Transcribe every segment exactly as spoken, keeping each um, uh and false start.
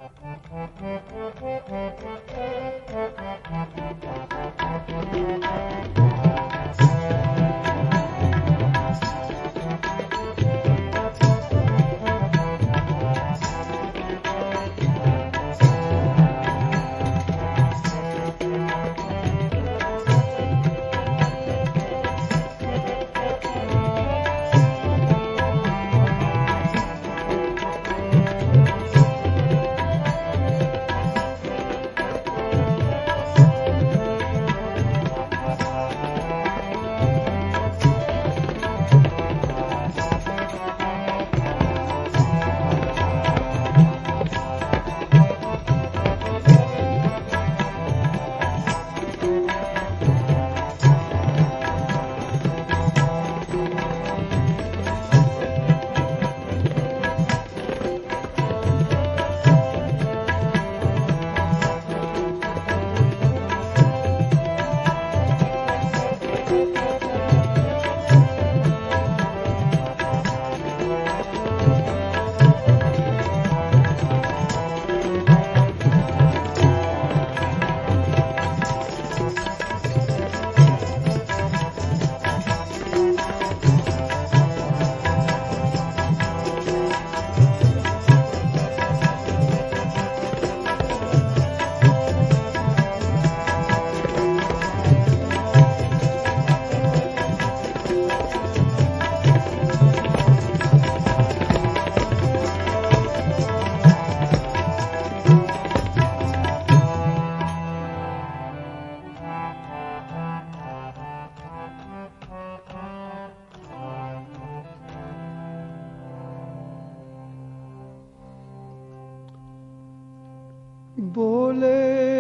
बोले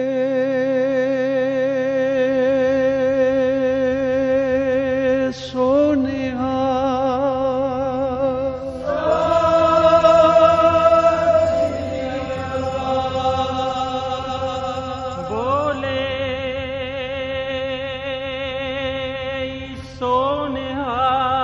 सोनिहा बोले सोनिहा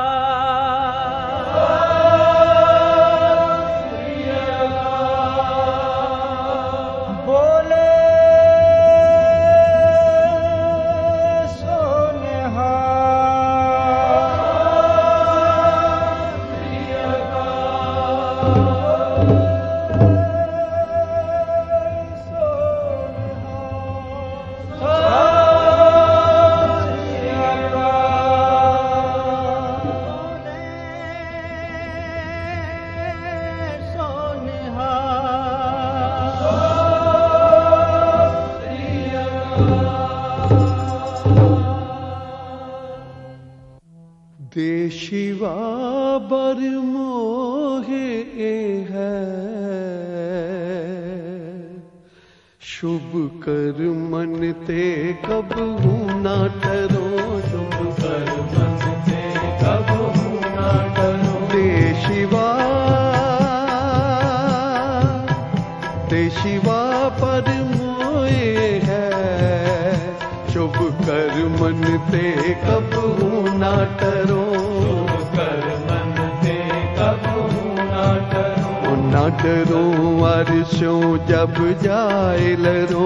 देशिवा बर मोहे है शुभ कर मन ते कब हूँ ना टरो शुभ कर मन ते कब हूँ ना टरो देशिवा देशिवा पर मोहे है शुभ कर मन ते कब हूँ ना टरो ना डरो अर्शों जब जाए लरो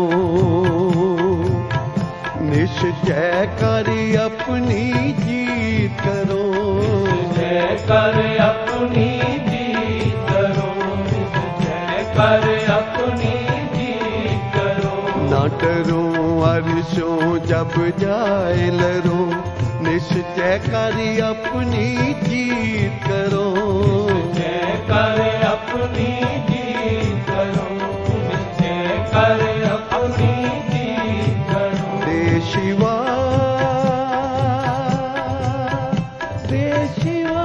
निश्चय कर अपनी जीत करो निश्चय कर अपनी जीत करो निश्चय कर अपनी जीत करो ना डरो अर्शों जब जाए लरो निश्चय कर अपनी जीत करो निश्चय कर अपनी जीत करो निश्चय कर अपनी जीत करो देशिवा देशिवा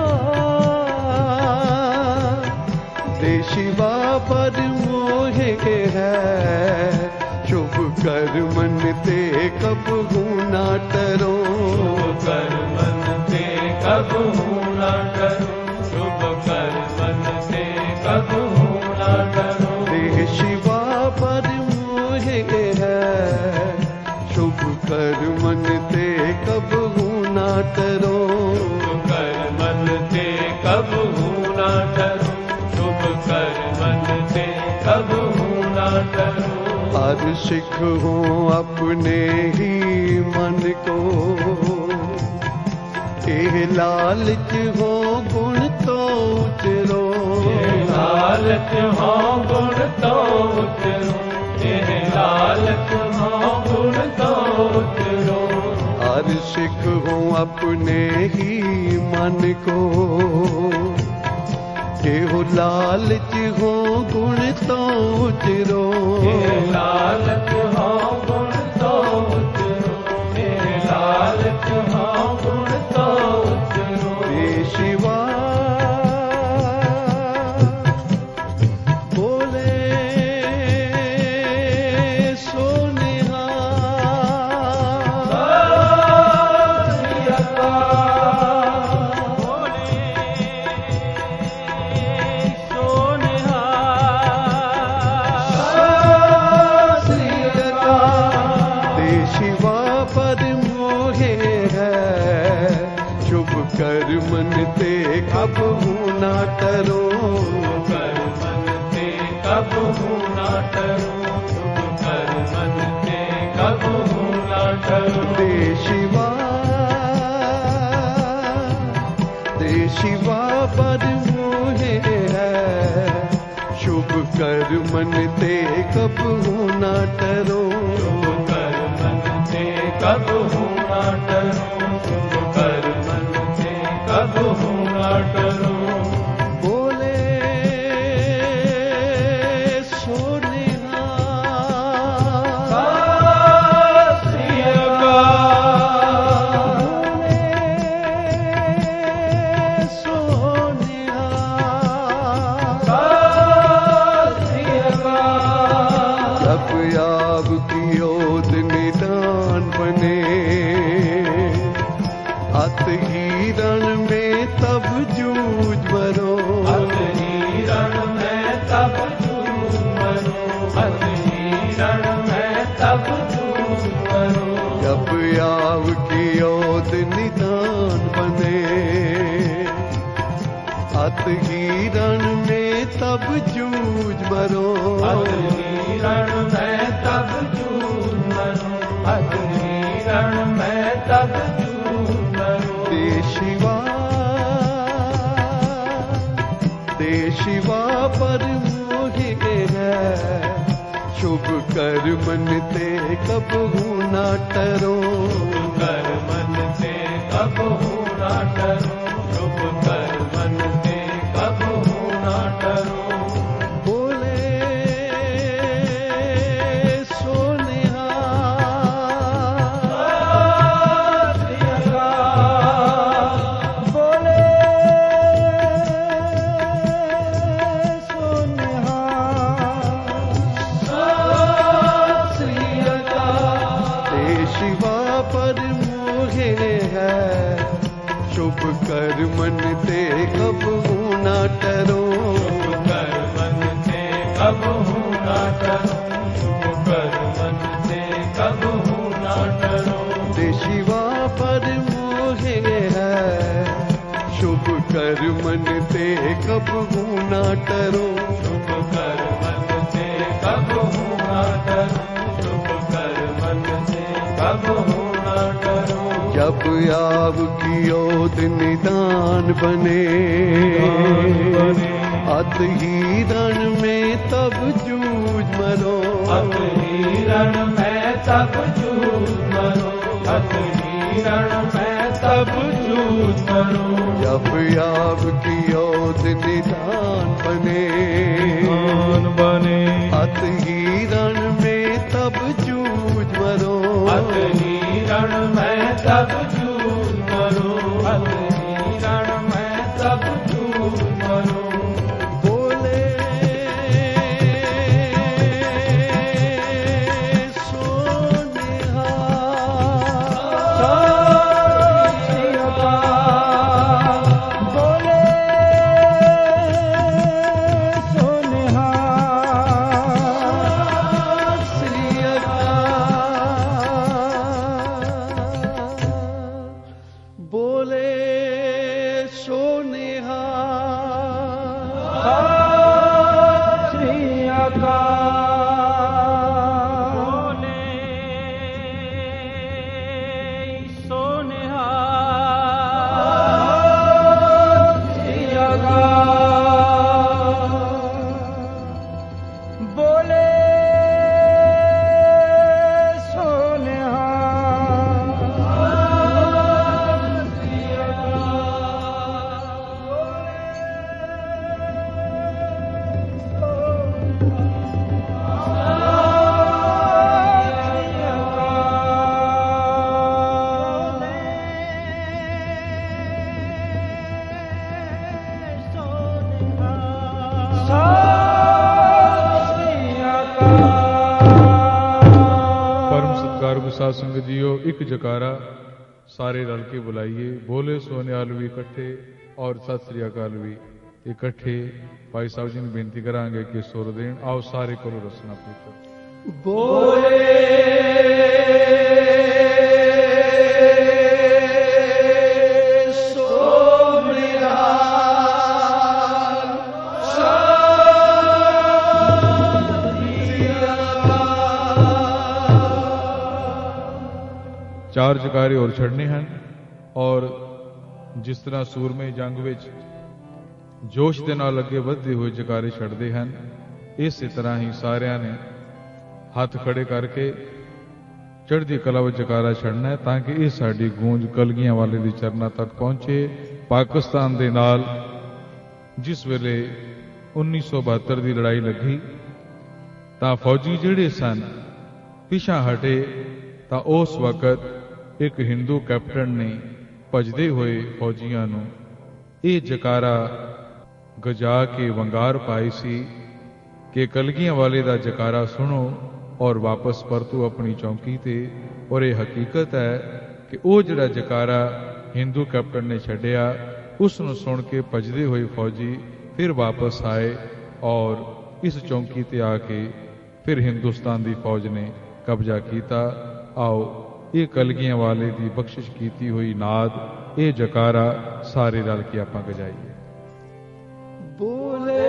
देशिवा पर मोहे है शुभ कर मन ते कब हूँ ना टरो कर मन ते कब हूँ ना डरो शुभ कर मन ते कब हूँ ना डरो देशिवा पर मोहे है शुभ कर मन ते कब हूँ ना टरो शुभ कर मन ते कब हूँ ना डरो शुभ कर मन ते कब हूँ ना डरो। हर सिख हो अपने ही मन को, ये लालच हो गुण तो उतरो। ये लालच हो गुण तो उतरो, ये लालच हो गुण तो उतरो। हर सिख हो अपने ही मन को, ये हो लालच हो गुण तो उतरो। ये लालच हो गुण तो उतरो, ये लालच हो गुण तो उतरो। रे शिवा बोले कर मन ते कब हूँ ना डरो। कर मन ते कब हूँ ना डरो, कर मन ते कब हूँ ना डरो। दे शिवा दे शिवा पर मोहे है, शुभ कर मन ते कब हूँ ना डरो। कर मन ते कब हूँ ना डरो, कर मन ते कब हूँ ना डरो। बोले सोनिहा जब याब की ओद निदान बने, अत हिरण में तब जूझ भरो। अत हिरण में तब जूझ भरो, अत हिरण में तब जूझ भरो। जब याब की ओद निदान बने, अत हिरण में तब जूझ भरो। अत हिरण में तब जूझ भरो, अत हिरण में तब जूझ भरो। दे शिवा दे शिवा पर मोहे है, शुभ कर मन ते कब हूँ ना डरो। कर मन ते कब हूँ ना डरो, शुभ कर मन ते कब हूँ ना डरो। बोले सोनिहा बोले सोनिहा श्री अकाल। दे शिवा पर मोहे है, शुभ कर मन ते कब हूँ ना डरो। कर मन ते कब हूँ ना डरो, कर मन ते कब हूँ ना डरो। दे शिवा पर मोहे है, शुभ कर मन ते कब हूँ ना डरो। शुभ कर मन ते कब हूँ ना डरो, शुभ कर मन ते कब हूँ ना डरो। जब याब की ओद निदान बने, अत हिरण में तब जूझ मरो। अत हिरण में तब जूझ मरो, अत हिरण में तब जूझ मरो। जब याब की ओद निदान बने, बने अत हिरण में तब जूझ मरो। अत हिरण में तब जूझ मरो, अत हिरण में तब जूझ मरो। बोले सोनिहा श्री अकाल। बोले सोनिहा श्री अकाल। बोले सोनिहा श्री अकाल। बोले सोनिहाल साध संगत जीओ, एक जकारा सारे रल के बुलाइए। बोले सोनिहाल भी इकट्ठे और सत श्री अकाल भी इकट्ठे। भाई साहब जी ने बेनती करांगे कि सुर देन। आओ सारे करो रसना पूछो। बोले चार जकारे और छड़ने हैं। और जिस तरह सूरमे जंग विच जोश दे नाल अगे वधदे हुए जकारे छड़दे हैं, इस तरह ही सारिਆਂ ने हथ खड़े करके चढ़दी कला विच जकारा छड़ना है, ताकि ये साडी गूंज कलगियां वाले दी चरना तक पहुंचे। पाकिस्तान दे नाल जिस वेले उन्नीस सौ बहत्तर दी लड़ाई लगी तां फौजी जिहड़े सन पिछा हटे, तां उस वक्त एक हिंदू कैप्टन ने भजदे हुए फौजियां नूं ਇਹ जकारा गजा के वंगार पाई सी कि कलगियां वाले दा जकारा सुनो और वापस परतो अपनी चौकी ते। और ये हकीकत है कि वो जिहड़ा जकारा हिंदू कैप्टन ने छड्डिया, उस नूं सुन के भजदे हुए फौजी फिर वापस आए और इस चौकी ते आके फिर हिंदुस्तान की फौज ने कब्जा किया। आओ ये कलगियां वाले की बख्शिश की हुई नाद, ये जकारा सारे रल के आपां गजाइए। बोले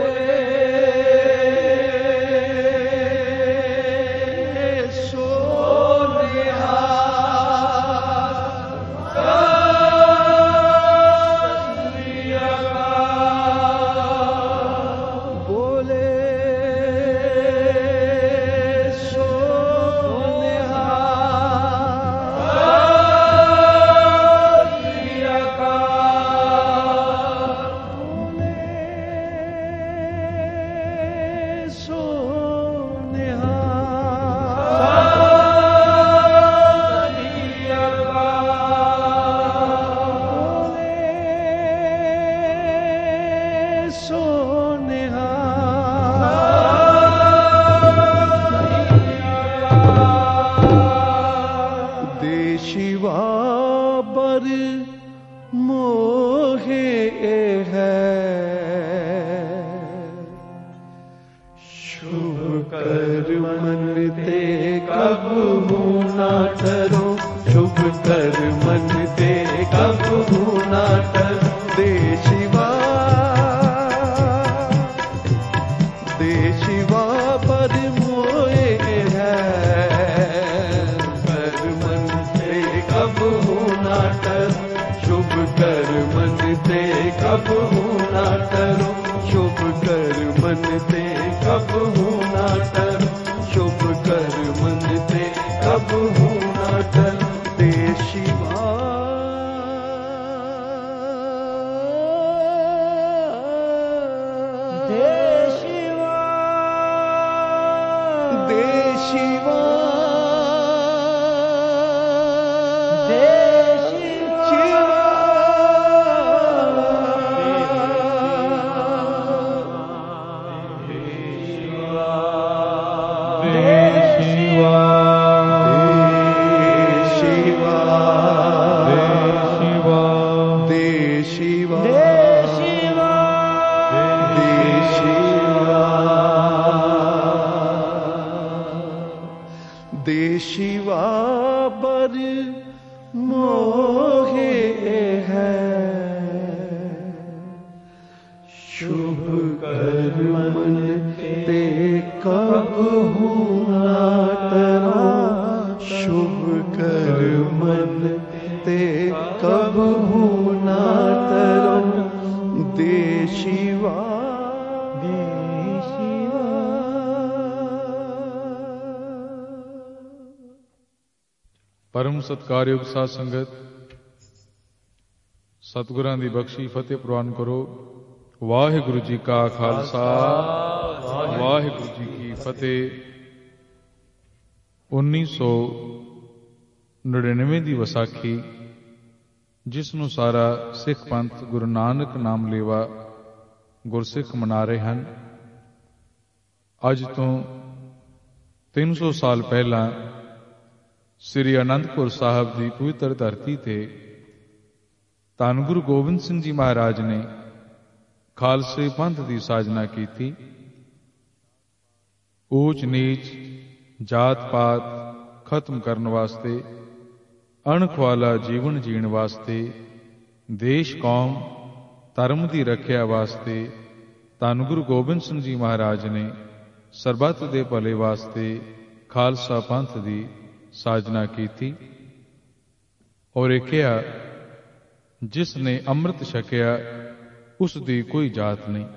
ਪਰਮ ਸਤਿਕਾਰਯੋਗ ਸਾਧ ਸੰਗਤ, ਸਤਿਗੁਰਾਂ ਦੀ ਬਖਸ਼ੀ ਫਤਿਹ ਪ੍ਰਵਾਨ ਕਰੋ। ਵਾਹਿਗੁਰੂ ਜੀ ਕਾ ਖਾਲਸਾ, ਵਾਹਿਗੁਰੂ ਜੀ ਕੀ ਫਤਿਹ। ਉੱਨੀ ਸੌ ਨੜਿਨਵੇਂ ਦੀ ਵਿਸਾਖੀ, ਜਿਸ ਨੂੰ ਸਾਰਾ ਸਿੱਖ ਪੰਥ ਗੁਰੂ ਨਾਨਕ ਨਾਮ ਲੇਵਾ ਗੁਰਸਿੱਖ ਮਨਾ ਰਹੇ ਹਨ। ਅੱਜ ਤੋਂ ਤਿੰਨ ਸੌ ਸਾਲ ਪਹਿਲਾਂ ਸ੍ਰੀ ਅਨੰਦਪੁਰ ਸਾਹਿਬ ਦੀ ਪਵਿੱਤਰ ਧਰਤੀ ਤੇ ਧੰਨ ਗੁਰੂ ਗੋਬਿੰਦ ਸਿੰਘ ਜੀ ਮਹਾਰਾਜ ਨੇ ਖਾਲਸੇ ਪੰਥ ਦੀ ਸਾਜਨਾ ਕੀਤੀ। ਊਚ ਨੀਚ, ਜਾਤ ਪਾਤ ਖਤਮ ਕਰਨ ਵਾਸਤੇ, ਅਣਖ ਵਾਲਾ ਜੀਵਨ ਜੀਣ ਵਾਸਤੇ, ਦੇਸ਼ ਕੌਮ ਧਰਮ ਦੀ ਰੱਖਿਆ ਵਾਸਤੇ ਧੰਨ ਗੁਰੂ ਗੋਬਿੰਦ ਸਿੰਘ ਜੀ ਮਹਾਰਾਜ ਨੇ ਸਰਬੱਤ ਦੇ ਭਲੇ ਵਾਸਤੇ ਖਾਲਸਾ ਪੰਥ ਦੀ ਸਾਜਨਾ ਕੀਤੀ। ਔਰ ਇਹ ਕਿਹਾ, ਜਿਸ ਨੇ ਅੰਮ੍ਰਿਤ ਛਕਿਆ ਉਸ ਦੀ ਕੋਈ ਜਾਤ ਨਹੀਂ,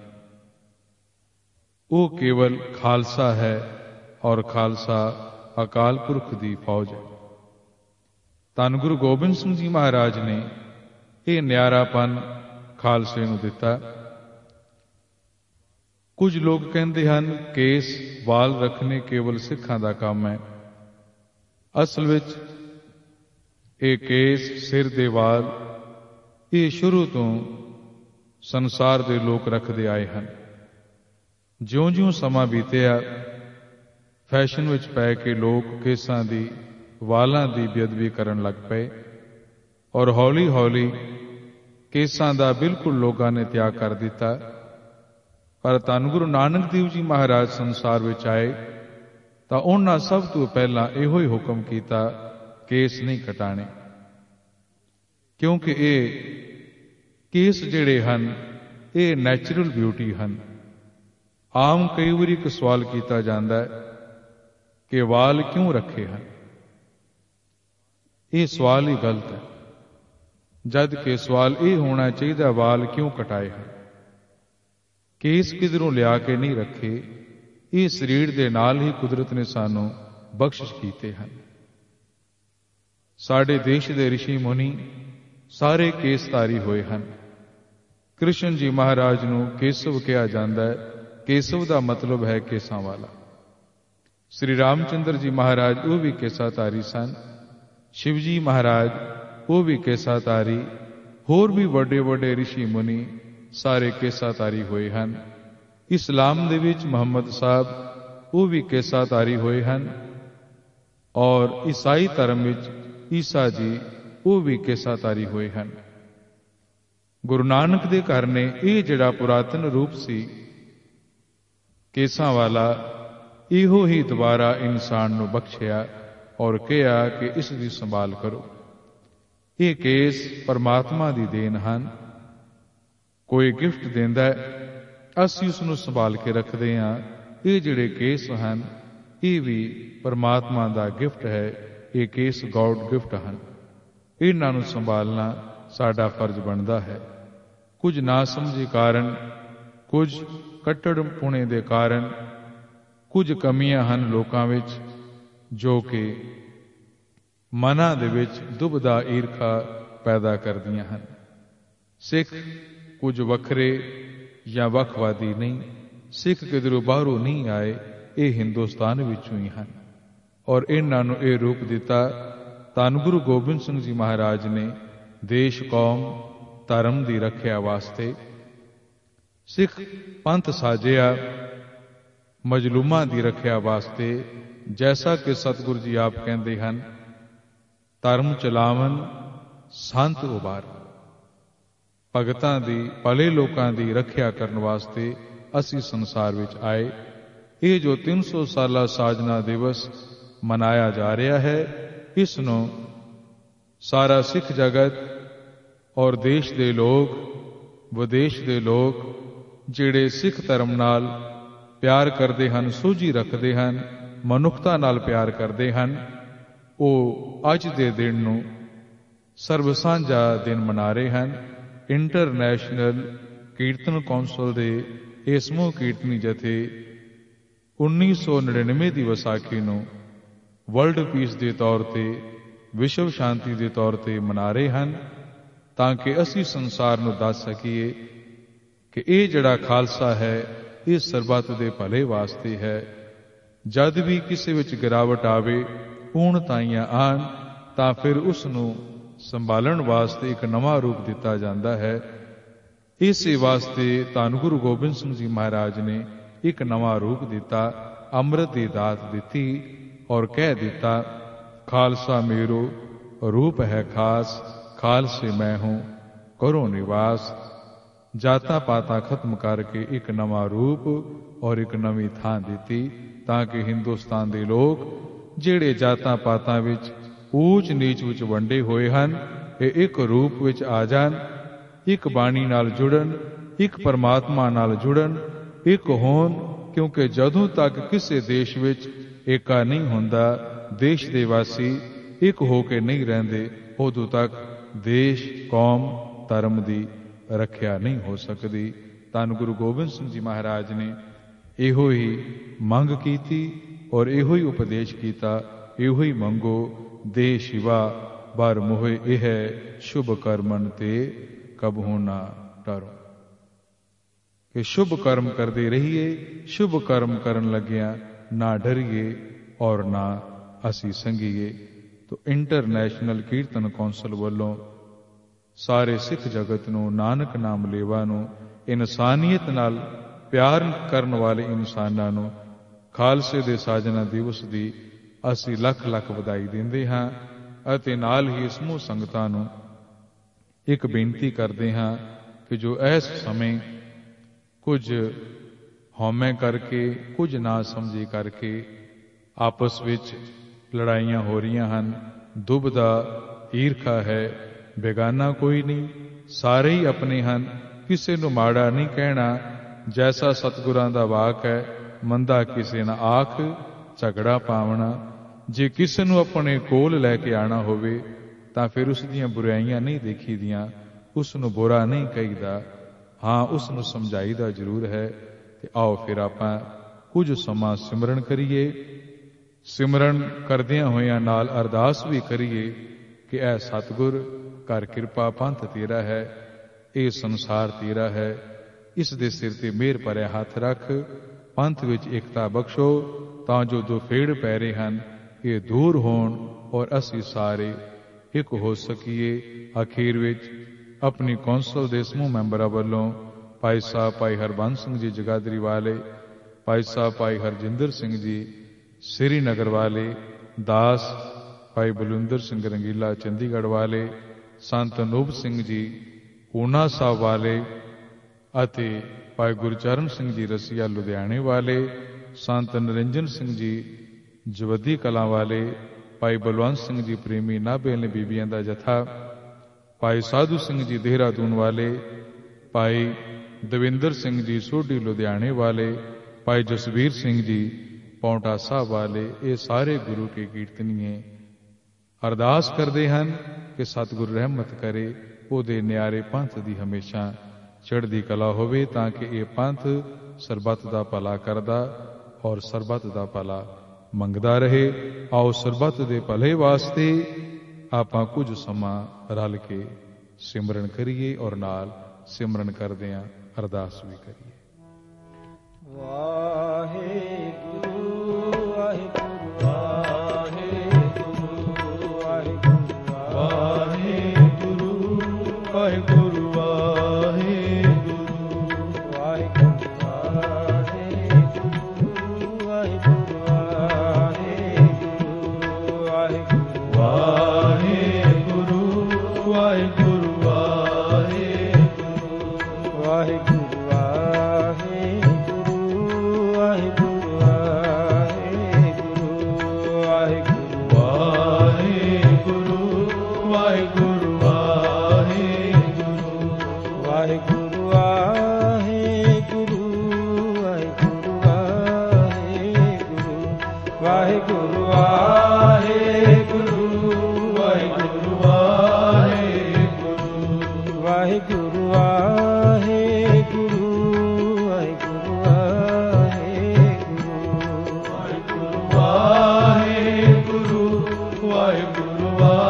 ਉਹ ਕੇਵਲ ਖਾਲਸਾ ਹੈ ਔਰ ਖਾਲਸਾ ਅਕਾਲ ਪੁਰਖ ਦੀ ਫੌਜ ਹੈ। ਧੰਨ ਗੁਰੂ ਗੋਬਿੰਦ ਸਿੰਘ ਜੀ ਮਹਾਰਾਜ ਨੇ ਇਹ ਨਿਆਰਾਪਨ ਖਾਲਸੇ ਨੂੰ ਦਿੱਤਾ। ਕੁਝ ਲੋਕ ਕਹਿੰਦੇ ਹਨ ਕੇਸ ਵਾਲ ਰੱਖਣੇ ਕੇਵਲ ਸਿੱਖਾਂ ਦਾ ਕੰਮ ਹੈ। ਅਸਲ ਵਿੱਚ ਇਹ ਕੇਸ, ਸਿਰ ਦੇ ਵਾਲ, ਇਹ ਸ਼ੁਰੂ ਤੋਂ ਸੰਸਾਰ ਦੇ ਲੋਕ ਰੱਖਦੇ ਆਏ ਹਨ। ਜਿਉਂ-ਜਿਉਂ ਸਮਾਂ ਬੀਤਿਆ, ਫੈਸ਼ਨ ਵਿੱਚ ਪੈ ਕੇ ਲੋਕ ਕੇਸਾਂ ਦੀ, ਵਾਲਾਂ ਦੀ ਬੇਅਦਬੀ ਕਰਨ ਲੱਗ ਪਏ ਔਰ ਹੌਲੀ-ਹੌਲੀ ਕੇਸਾਂ ਦਾ ਬਿਲਕੁਲ ਲੋਕਾਂ ਨੇ ਤਿਆਗ ਕਰ ਦਿੱਤਾ। ਪਰ ਧੰਨ ਗੁਰੂ ਨਾਨਕ ਦੇਵ ਜੀ ਮਹਾਰਾਜ ਸੰਸਾਰ ਵਿੱਚ ਆਏ ਤਾਂ ਉਹਨਾਂ ਸਭ ਤੋਂ ਪਹਿਲਾਂ ਇਹੋ ਹੀ ਹੁਕਮ ਕੀਤਾ, ਕੇਸ ਨਹੀਂ ਕਟਾਣੇ, ਕਿਉਂਕਿ ਇਹ ਕੇਸ ਜਿਹੜੇ ਹਨ ਇਹ ਨੈਚੁਰਲ ਬਿਊਟੀ ਹਨ। ਆਮ ਕਈ ਵਾਰੀ ਇੱਕ ਸਵਾਲ ਕੀਤਾ ਜਾਂਦਾ ਹੈ ਕਿ ਵਾਲ ਕਿਉਂ ਰੱਖੇ ਹਨ। ਇਹ ਸਵਾਲ ਹੀ ਗਲਤ ਹੈ, ਜਦ ਕਿ ਸਵਾਲ ਇਹ ਹੋਣਾ ਚਾਹੀਦਾ ਵਾਲ ਕਿਉਂ ਕਟਾਏ ਹਨ। ਕੇਸ ਕਿਧਰੋਂ ਲਿਆ ਕੇ ਨਹੀਂ ਰੱਖੇ, ਇਹ ਸਰੀਰ ਦੇ ਨਾਲ ਹੀ ਕੁਦਰਤ ਨੇ ਸਾਨੂੰ ਬਖਸ਼ਿਸ਼ ਕੀਤੇ ਹਨ। ਸਾਡੇ ਦੇਸ਼ ਦੇ ਰਿਸ਼ੀ ਮੁਨੀ ਸਾਰੇ ਕੇਸਧਾਰੀ ਹੋਏ ਹਨ। ਕ੍ਰਿਸ਼ਨ ਜੀ ਮਹਾਰਾਜ ਨੂੰ ਕੇਸਵ ਕਿਹਾ ਜਾਂਦਾ ਹੈ। ਕੇਸਵ ਦਾ ਮਤਲਬ ਹੈ ਕੇਸਾਂ ਵਾਲਾ। ਸ੍ਰੀ ਰਾਮਚੰਦਰ ਜੀ ਮਹਾਰਾਜ ਉਹ ਵੀ ਕੇਸਾਧਾਰੀ ਸਨ। ਸ਼ਿਵ ਜੀ ਮਹਾਰਾਜ ਉਹ ਵੀ ਕੇਸਾਧਾਰੀ, ਹੋਰ ਵੀ ਵੱਡੇ ਵੱਡੇ ਰਿਸ਼ੀ ਮੁਨੀ ਸਾਰੇ ਕੇਸਾਧਾਰੀ ਹੋਏ ਹਨ। ਇਸਲਾਮ ਦੇ ਵਿੱਚ ਮੁਹੰਮਦ ਸਾਹਿਬ ਉਹ ਵੀ ਕੇਸਾਧਾਰੀ ਹੋਏ ਹਨ ਔਰ ਈਸਾਈ ਧਰਮ ਵਿੱਚ ਈਸਾ ਜੀ ਉਹ ਵੀ ਕੇਸਾਧਾਰੀ ਹੋਏ ਹਨ। ਗੁਰੂ ਨਾਨਕ ਦੇ ਘਰ ਨੇ ਇਹ ਜਿਹੜਾ ਪੁਰਾਤਨ ਰੂਪ ਸੀ ਕੇਸਾਂ ਵਾਲਾ, ਇਹੋ ਹੀ ਦੁਬਾਰਾ ਇਨਸਾਨ ਨੂੰ ਬਖਸ਼ਿਆ ਔਰ ਕਿਹਾ ਕਿ ਇਸ ਦੀ ਸੰਭਾਲ ਕਰੋ। ਇਹ ਕੇਸ ਪਰਮਾਤਮਾ ਦੀ ਦੇਣ ਹਨ। ਕੋਈ ਗਿਫਟ ਦਿੰਦਾ ਹੈ, ਅਸੀਂ ਉਸ ਨੂੰ ਸੰਭਾਲ ਕੇ ਰੱਖਦੇ ਹਾਂ। ਇਹ ਜਿਹੜੇ ਕੇਸ ਹਨ ਇਹ ਵੀ ਪਰਮਾਤਮਾ ਦਾ ਗਿਫਟ ਹੈ। ਇਹ ਕੇਸ ਗॉड ਗਿਫਟ ਹਨ। ਇਹਨਾਂ ਨੂੰ ਸੰਭਾਲਣਾ ਸਾਡਾ ਫਰਜ਼ ਬਣਦਾ ਹੈ। ਕੁਝ ਨਾ ਸਮਝੇ ਕਾਰਨ, ਕੁਝ ਕੱਟੜ ਪੁਣੇ ਦੇ ਕਾਰਨ, ਕੁਝ ਕਮੀਆਂ ਹਨ ਲੋਕਾਂ ਵਿੱਚ ਜੋ ਕਿ ਮਨਾਂ ਦੇ ਵਿੱਚ ਦੁਬਦਾ ਈਰਖਾ ਪੈਦਾ ਕਰਦੀਆਂ ਹਨ। ਸਿੱਖ ਕੁਝ ਵੱਖਰੇ ਜਾਂ ਵੱਖਵਾਦੀ ਨਹੀਂ, ਸਿੱਖ ਕਿਧਰੋਂ ਬਾਹਰੋਂ ਨਹੀਂ ਆਏ, ਇਹ ਹਿੰਦੁਸਤਾਨ ਵਿੱਚੋਂ ਹੀ ਹਨ ਔਰ ਇਹਨਾਂ ਨੂੰ ਇਹ ਰੂਪ ਦਿੱਤਾ ਧੰਨ ਗੁਰੂ ਗੋਬਿੰਦ ਸਿੰਘ ਜੀ ਮਹਾਰਾਜ ਨੇ ਦੇਸ਼ ਕੌਮ ਧਰਮ ਦੀ ਰੱਖਿਆ ਵਾਸਤੇ। ਸਿੱਖ ਪੰਥ ਸਾਜਿਆ ਮਜਲੂਮਾਂ ਦੀ ਰੱਖਿਆ ਵਾਸਤੇ। ਜੈਸਾ ਕਿ ਸਤਿਗੁਰੂ ਜੀ ਆਪ ਕਹਿੰਦੇ ਹਨ, ਧਰਮ ਚਲਾਵਨ ਸੰਤ ਉਬਾਰ। ਭਗਤਾਂ ਦੀ, ਭਲੇ ਲੋਕਾਂ ਦੀ ਰੱਖਿਆ ਕਰਨ ਵਾਸਤੇ ਅਸੀਂ ਸੰਸਾਰ ਵਿੱਚ ਆਏ। ਇਹ ਜੋ ਤਿੰਨ ਸੌ ਸਾਲਾ ਸਾਜਨਾ ਦਿਵਸ ਮਨਾਇਆ ਜਾ ਰਿਹਾ ਹੈ, ਇਸ ਨੂੰ ਸਾਰਾ ਸਿੱਖ ਜਗਤ ਔਰ ਦੇਸ਼ ਦੇ ਲੋਕ, ਵਿਦੇਸ਼ ਦੇ ਲੋਕ ਜਿਹੜੇ ਸਿੱਖ ਧਰਮ ਨਾਲ ਪਿਆਰ ਕਰਦੇ ਹਨ, ਸੋਝੀ ਰੱਖਦੇ ਹਨ, ਮਨੁੱਖਤਾ ਨਾਲ ਪਿਆਰ ਕਰਦੇ ਹਨ, ਉਹ ਅੱਜ ਦੇ ਦਿਨ ਨੂੰ ਸਰਬ ਸਾਂਝਾ ਦਿਨ ਮਨਾ ਰਹੇ ਹਨ। ਇੰਟਰਨੈਸ਼ਨਲ ਕੀਰਤਨ ਕੌਂਸਲ ਦੇ ਇਹ ਸਮੂਹ ਕੀਰਤਨੀ ਜਥੇ ਉੱਨੀ ਸੌ ਨੜਿਨਵੇਂ ਦੀ ਵਿਸਾਖੀ ਨੂੰ ਵਰਲਡ ਪੀਸ ਦੇ ਤੌਰ ਤੇ ਵਿਸ਼ਵ ਸ਼ਾਂਤੀ ਦੇ ਤੌਰ ਤੇ ਮਨਾ ਰਹੇ ਹਨ, ਤਾਂ ਕਿ ਅਸੀਂ ਸੰਸਾਰ ਨੂੰ ਦੱਸ ਸਕੀਏ ਕਿ ਇਹ ਜਿਹੜਾ ਖਾਲਸਾ ਹੈ ਇਹ ਸਰਬੱਤ ਦੇ ਭਲੇ ਵਾਸਤੇ ਹੈ। ਜਦ ਵੀ ਕਿਸੇ ਵਿੱਚ ਗਿਰਾਵਟ ਆਵੇ, ਊਣਤਾਈਆਂ ਆਉਣ, ਤਾਂ ਫਿਰ ਉਸ ਨੂੰ ਸੰਭਾਲਣ ਵਾਸਤੇ ਇੱਕ ਨਵਾਂ ਰੂਪ ਦਿੱਤਾ ਜਾਂਦਾ ਹੈ। ਇਸੇ ਵਾਸਤੇ ਧੰਨ ਗੁਰੂ ਗੋਬਿੰਦ ਸਿੰਘ ਜੀ ਮਹਾਰਾਜ ਨੇ ਇੱਕ ਨਵਾਂ ਰੂਪ ਦਿੱਤਾ, ਅੰਮ੍ਰਿਤ ਦੀ ਦਾਤ ਦਿੱਤੀ ਔਰ ਕਹਿ ਦਿੱਤਾ, ਖਾਲਸਾ ਮੇਰੋ ਰੂਪ ਹੈ ਖਾਸ, ਖਾਲਸੇ ਮੈਂ ਹੂੰ ਕਰੋ ਨਿਵਾਸ। ਜਾਤਾਂ ਪਾਤਾਂ ਖਤਮ ਕਰਕੇ ਇੱਕ ਨਵਾਂ ਰੂਪ ਔਰ ਇੱਕ ਨਵੀਂ ਥਾਂ ਦਿੱਤੀ, ਤਾਂ ਕਿ ਹਿੰਦੁਸਤਾਨ ਦੇ ਲੋਕ ਜਿਹੜੇ ਜਾਤਾਂ ਪਾਤਾਂ ਵਿੱਚ ਊਚ ਨੀਚ ਵਿੱਚ ਵੰਡੇ ਹੋਏ ਹਨ, ਇਹ ਇੱਕ ਰੂਪ ਵਿੱਚ ਆ ਜਾਣ, ਇੱਕ ਬਾਣੀ ਨਾਲ ਜੁੜਨ, ਇੱਕ ਪਰਮਾਤਮਾ ਨਾਲ ਜੁੜਨ, ਇੱਕ ਹੋਣ। ਕਿਉਂਕਿ ਜਦੋਂ ਤੱਕ ਕਿਸੇ ਦੇਸ਼ ਵਿੱਚ ਏਕਾ ਨਹੀਂ ਹੁੰਦਾ, ਦੇਸ਼ ਦੇ ਵਾਸੀ ਇੱਕ ਹੋ ਕੇ ਨਹੀਂ ਰਹਿੰਦੇ, ਉਦੋਂ ਤੱਕ ਦੇਸ਼, ਕੌਮ, ਧਰਮ ਦੀ ਰੱਖਿਆ ਨਹੀਂ ਹੋ ਸਕਦੀ। ਧੰਨ ਗੁਰੂ ਗੋਬਿੰਦ ਸਿੰਘ ਜੀ ਮਹਾਰਾਜ ਨੇ ਇਹੋ ਹੀ ਮੰਗ ਕੀਤੀ ਔਰ ਇਹੋ ਹੀ ਉਪਦੇਸ਼ ਕੀਤਾ, ਇਹੋ ਹੀ ਮੰਗੋ ਦੇ ਸ਼ਿਵਾ ਬਰ ਮੋਹਿ ਇਹ ਸ਼ੁਭ ਕਰਮਨ ਤੇ ਕਬਹੂ ਨਾ ਡਰੋ। ਕਿ ਸ਼ੁਭ ਕਰਮ ਕਰਦੇ ਰਹੀਏ, ਸ਼ੁਭ ਕਰਮ ਕਰਨ ਲੱਗਿਆਂ ਨਾ ਡਰੀਏ ਔਰ ਨਾ ਅਸੀਂ ਸੰਗੀਏ। ਤੋ ਇੰਟਰਨੈਸ਼ਨਲ ਕੀਰਤਨ ਕੌਂਸਲ ਵੱਲੋਂ ਸਾਰੇ ਸਿੱਖ ਜਗਤ ਨੂੰ, ਨਾਨਕ ਨਾਮ ਲੇਵਾ ਨੂੰ, ਇਨਸਾਨੀਅਤ ਨਾਲ ਪਿਆਰ ਕਰਨ ਵਾਲੇ ਇਨਸਾਨਾਂ ਨੂੰ ਖਾਲਸੇ ਦੇ ਸਾਜਨਾ ਦਿਵਸ ਦੀ ਅਸੀਂ ਲੱਖ ਲੱਖ ਵਧਾਈ ਦਿੰਦੇ ਹਾਂ। ਅਤੇ ਨਾਲ ਹੀ ਸਮੂਹ ਸੰਗਤਾਂ ਨੂੰ ਇੱਕ ਬੇਨਤੀ ਕਰਦੇ ਹਾਂ ਕਿ ਜੋ ਇਸ ਸਮੇਂ ਕੁਝ ਹਉਮੈ ਕਰਕੇ, ਕੁਝ ਨਾ ਸਮਝੀ ਕਰਕੇ ਆਪਸ ਵਿੱਚ ਲੜਾਈਆਂ ਹੋ ਰਹੀਆਂ ਹਨ, ਦੁਬਦਾ ਈਰਖਾ ਹੈ, ਬੇਗਾਨਾ ਕੋਈ ਨਹੀਂ, ਸਾਰੇ ਹੀ ਆਪਣੇ ਹਨ, ਕਿਸੇ ਨੂੰ ਮਾੜਾ ਨਹੀਂ ਕਹਿਣਾ। ਜੈਸਾ ਸਤਿਗੁਰਾਂ ਦਾ ਵਾਕ ਹੈ, ਮੰਦਾ ਕਿਸੇ ਨਾ ਆਖ, ਝਗੜਾ ਪਾਵਣਾ। ਜੇ ਕਿਸੇ ਨੂੰ ਆਪਣੇ ਕੋਲ ਲੈ ਕੇ ਆਣਾ ਹੋਵੇ ਤਾਂ ਫਿਰ ਉਸ ਦੀਆਂ ਬੁਰਾਈਆਂ ਨਹੀਂ ਦੇਖੀਦੀਆਂ, ਉਸ ਨੂੰ ਬੁਰਾ ਨਹੀਂ ਕਹੀਦਾ, ਹਾਂ ਉਸ ਨੂੰ ਸਮਝਾਈਦਾ ਜ਼ਰੂਰ ਹੈ। ਤੇ ਆਓ ਫਿਰ ਆਪਾਂ ਕੁਝ ਸਮਾਂ ਸਿਮਰਨ ਕਰੀਏ। ਸਿਮਰਨ ਕਰਦਿਆਂ ਹੋਇਆਂ ਨਾਲ ਅਰਦਾਸ ਵੀ ਕਰੀਏ ਕਿ ਐ ਸਤਿਗੁਰ ਕਰ ਕਿਰਪਾ, ਪੰਥ ਤੇਰਾ ਹੈ, ਇਹ ਸੰਸਾਰ ਤੇਰਾ ਹੈ, ਇਸ ਦੇ ਸਿਰ ਤੇ ਮਿਹਰ ਭਰਿਆ ਹੱਥ ਰੱਖ, ਪੰਥ ਵਿੱਚ ਏਕਤਾ ਬਖਸ਼ੋ, ਤਾਂ ਜੋ ਦੋ ਫੇੜ ਪੈ ਰਹੇ ਹਨ ਇਹ ਦੂਰ ਹੋਣ ਔਰ ਅਸੀਂ ਸਾਰੇ ਇੱਕ ਹੋ ਸਕੀਏ। ਅਖੀਰ ਵਿੱਚ ਆਪਣੀ ਕੌਂਸਲ ਦੇ ਸਮੂਹ ਮੈਂਬਰਾਂ ਵੱਲੋਂ ਭਾਈ ਸਾਹਿਬ ਭਾਈ ਹਰਬੰਸ ਸਿੰਘ ਜੀ ਜਗਾਦਰੀ ਵਾਲੇ, ਭਾਈ ਸਾਹਿਬ ਭਾਈ ਹਰਜਿੰਦਰ ਸਿੰਘ ਜੀ ਸ੍ਰੀਨਗਰ ਵਾਲੇ, ਦਾਸ ਭਾਈ ਬਲਵਿੰਦਰ ਸਿੰਘ ਰੰਗੀਲਾ ਚੰਡੀਗੜ੍ਹ ਵਾਲੇ, ਸੰਤ ਅਨੂਪ ਸਿੰਘ ਜੀ ਊਨਾ ਸਾਹਿਬ ਵਾਲੇ ਅਤੇ ਭਾਈ ਗੁਰਚਰਨ ਸਿੰਘ ਜੀ ਰਸੀਆ ਲੁਧਿਆਣੇ ਵਾਲੇ, ਸੰਤ ਨਰਿੰਜਨ ਸਿੰਘ ਜੀ ਜਵੱਦੀ ਕਲਾਂ ਵਾਲੇ, ਭਾਈ ਬਲਵੰਤ ਸਿੰਘ ਜੀ ਪ੍ਰੇਮੀ ਨਾਭੇ ਨੇ ਬੀਬੀਆਂ ਦਾ ਜਥਾ, ਭਾਈ ਸਾਧੂ ਸਿੰਘ ਜੀ ਦੇਹਰਾਦੂਨ ਵਾਲੇ, ਭਾਈ ਦਵਿੰਦਰ ਸਿੰਘ ਜੀ ਸੋਢੀ ਲੁਧਿਆਣੇ ਵਾਲੇ, ਭਾਈ ਜਸਵੀਰ ਸਿੰਘ ਜੀ ਪੌਂਟਾ ਸਾਹਿਬ ਵਾਲੇ, ਇਹ ਸਾਰੇ ਗੁਰੂ ਕੇ ਕੀਰਤਨੀਏ ਅਰਦਾਸ ਕਰਦੇ ਹਨ ਕਿ ਸਤਿਗੁਰੂ ਰਹਿਮਤ ਕਰੇ, ਉਹਦੇ ਨਿਆਰੇ ਪੰਥ ਦੀ ਹਮੇਸ਼ਾ ਚੜ੍ਹਦੀ ਕਲਾ ਹੋਵੇ, ਤਾਂ ਕਿ ਇਹ ਪੰਥ ਸਰਬੱਤ ਦਾ ਭਲਾ ਕਰਦਾ ਔਰ ਸਰਬੱਤ ਦਾ ਭਲਾ ਮੰਗਦਾ ਰਹੇ। ਆਓ ਸਰਬੱਤ ਦੇ ਭਲੇ ਵਾਸਤੇ ਆਪਾਂ ਕੁਝ ਸਮਾਂ ਰਲ ਕੇ ਸਿਮਰਨ ਕਰੀਏ ਔਰ ਨਾਲ ਸਿਮਰਨ ਕਰਦਿਆਂ ਅਰਦਾਸ ਵੀ ਕਰੀਏ। ਵਾਹਿਗੁਰੂ ਵਾਹਿਗੁਰੂ ਵਾਹਿਗੁਰੂ ਵਾਹਿਗੁਰੂ ਵਾਹਿਗੁਰੂ ਵਾਹਿਗੁਰੂ ਵਾਹਿਗੁਰੂ ਵਾਹਿਗੁਰੂ